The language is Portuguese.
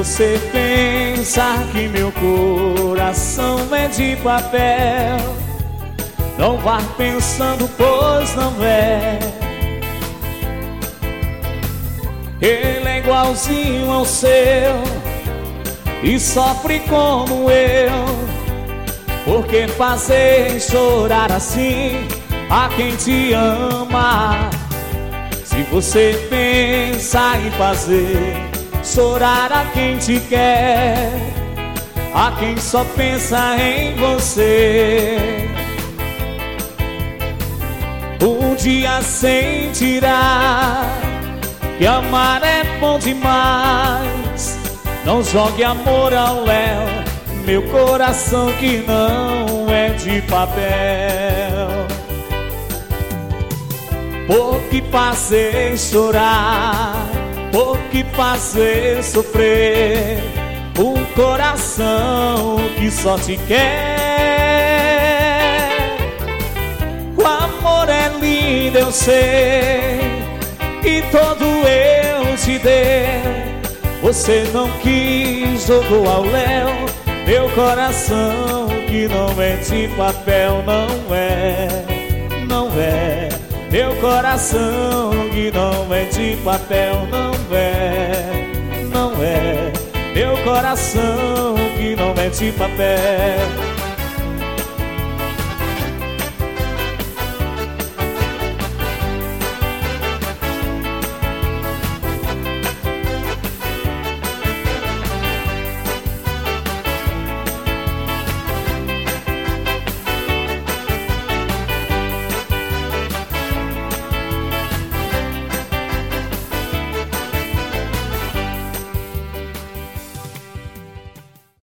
você pensa que meu coração é de papel, não vá pensando, pois não é. Ele é igualzinho ao seu e sofre como eu. Por que fazer chorar assim a quem te ama? Se você pensa em fazer chorar a quem te quer, a quem só pensa em você, um dia sentirá que amar é bom demais. Não jogue amor ao léu, meu coração que não é de papel. Por que fazer chorar, por que fazer sofrer um coração que só te quer? O amor é lindo, eu sei, e todo eu te dei. Você não quis, jogou ao léu meu coração que não é de papel. Não é, não é. Meu coração que não é de papel. Não é, não é. Meu coração que não é de papel.